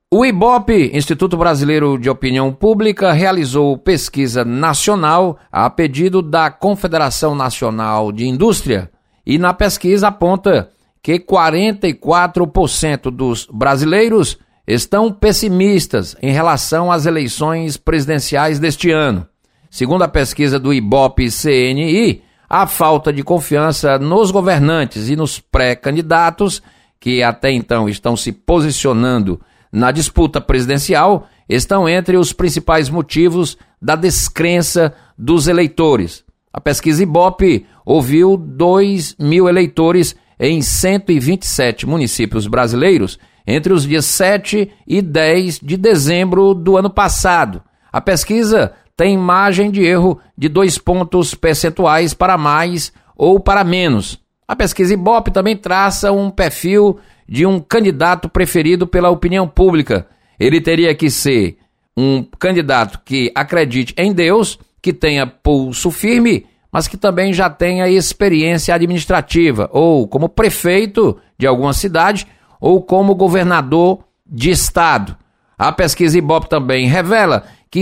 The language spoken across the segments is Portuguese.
O IBOP, Instituto Brasileiro de Opinião Pública, realizou pesquisa nacional a pedido da Confederação Nacional de Indústria e na pesquisa aponta que 44% dos brasileiros estão pessimistas em relação às eleições presidenciais deste ano. Segundo a pesquisa do IBOP-CNI, a falta de confiança nos governantes e nos pré-candidatos, que até então estão se posicionando na disputa presidencial, estão entre os principais motivos da descrença dos eleitores. A pesquisa IBOP ouviu 2.000 eleitores em 127 municípios brasileiros entre os dias 7 e 10 de dezembro do ano passado. A pesquisa tem margem de erro de 2 pontos percentuais para mais ou para menos. A pesquisa IBOP também traça um perfil de um candidato preferido pela opinião pública. Ele teria que ser um candidato que acredite em Deus, que tenha pulso firme, mas que também já tenha experiência administrativa, ou como prefeito de alguma cidade, ou como governador de estado. A pesquisa IBOP também revela que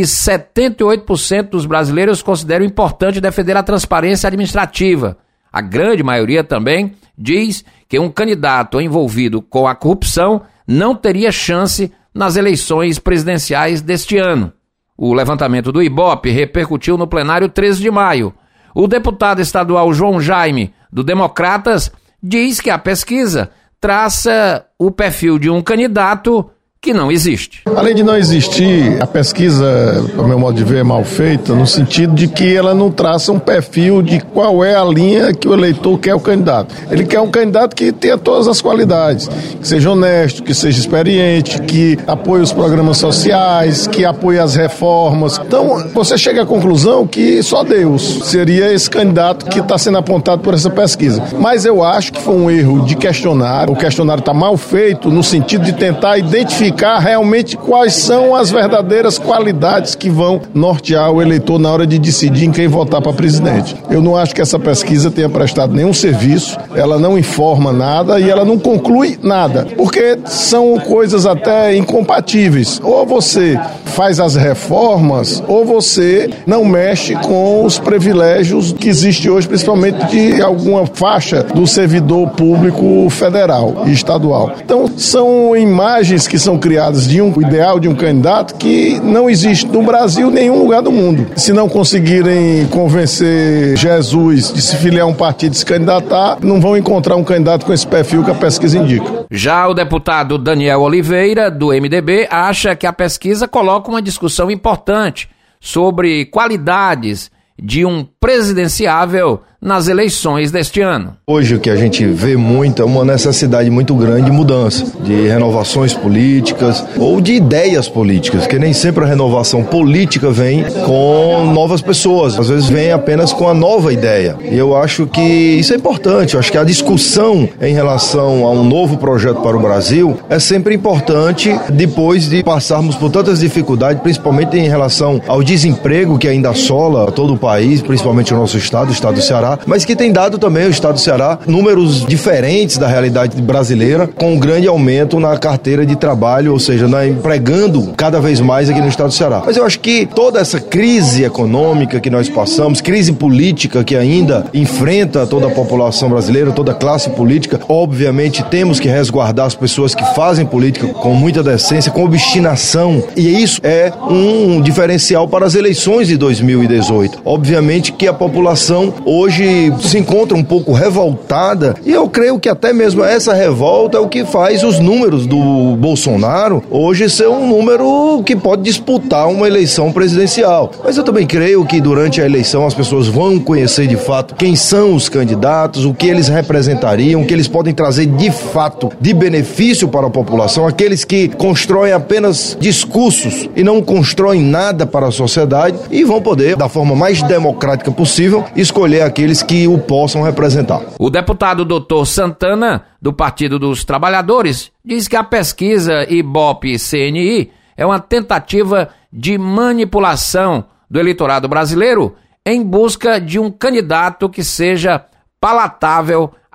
78% dos brasileiros consideram importante defender a transparência administrativa. A grande maioria também diz que um candidato envolvido com a corrupção não teria chance nas eleições presidenciais deste ano. O levantamento do IBOP repercutiu no plenário 13 de maio. O deputado estadual João Jaime, do Democratas, diz que a pesquisa traça o perfil de um candidato que não existe. Além de não existir, a pesquisa, ao meu modo de ver, é mal feita, no sentido de que ela não traça um perfil de qual é a linha que o eleitor quer o candidato. Ele quer um candidato que tenha todas as qualidades, que seja honesto, que seja experiente, que apoie os programas sociais, que apoie as reformas. Então, você chega à conclusão que só Deus seria esse candidato que está sendo apontado por essa pesquisa. Mas eu acho que foi um erro de questionário. O questionário está mal feito no sentido de tentar identificar realmente quais são as verdadeiras qualidades que vão nortear o eleitor na hora de decidir em quem votar para presidente. Eu não acho que essa pesquisa tenha prestado nenhum serviço, ela não informa nada e ela não conclui nada, porque são coisas até incompatíveis. Ou você faz as reformas, ou você não mexe com os privilégios que existem hoje, principalmente de alguma faixa do servidor público federal e estadual. Então, são imagens que são criadas de um ideal de um candidato que não existe no Brasil em nenhum lugar do mundo. Se não conseguirem convencer Jesus de se filiar a um partido e se candidatar, não vão encontrar um candidato com esse perfil que a pesquisa indica. Já o deputado Daniel Oliveira, do MDB, acha que a pesquisa coloca uma discussão importante sobre qualidades de um presidenciável nas eleições deste ano. Hoje o que a gente vê muito é uma necessidade muito grande de mudança, de renovações políticas ou de ideias políticas, porque nem sempre a renovação política vem com novas pessoas, às vezes vem apenas com a nova ideia. E eu acho que isso é importante, eu acho que a discussão em relação a um novo projeto para o Brasil é sempre importante depois de passarmos por tantas dificuldades, principalmente em relação ao desemprego que ainda assola todo o país, principalmente o nosso estado, o estado do Ceará, mas que tem dado também o estado do Ceará números diferentes da realidade brasileira, com um grande aumento na carteira de trabalho, ou seja, empregando cada vez mais aqui no estado do Ceará. Mas eu acho que toda essa crise econômica que nós passamos, crise política que ainda enfrenta toda a população brasileira, toda a classe política, obviamente temos que resguardar as pessoas que fazem política com muita decência, com obstinação, e isso é um diferencial para as eleições de 2018. Obviamente que a população hoje se encontra um pouco revoltada, e eu creio que até mesmo essa revolta é o que faz os números do Bolsonaro hoje ser um número que pode disputar uma eleição presidencial. Mas eu também creio que durante a eleição as pessoas vão conhecer de fato quem são os candidatos, o que eles representariam, o que eles podem trazer de fato de benefício para a população, aqueles que constroem apenas discursos e não constroem nada para a sociedade, e vão poder, da forma mais democrática possível, escolher aqueles que o possam representar. O deputado Dr. Santana, do Partido dos Trabalhadores, diz que a pesquisa IBOP-CNI é uma tentativa de manipulação do eleitorado brasileiro em busca de um candidato que seja palatável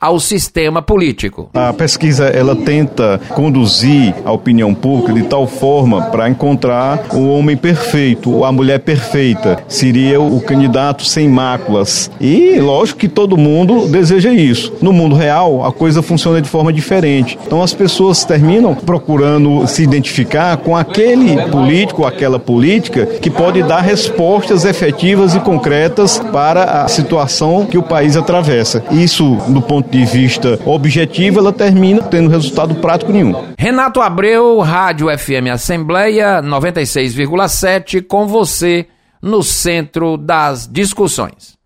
ao sistema político. A pesquisa ela tenta conduzir a opinião pública de tal forma para encontrar o homem perfeito, ou a mulher perfeita, seria o candidato sem máculas. E lógico que todo mundo deseja isso. No mundo real, a coisa funciona de forma diferente. Então as pessoas terminam procurando se identificar com aquele político, aquela política que pode dar respostas efetivas e concretas para a situação que o país atravessa. Isso, do ponto de vista objetivo, ela termina tendo resultado prático nenhum. Renato Abreu, Rádio FM Assembleia 96,7, com você no centro das discussões.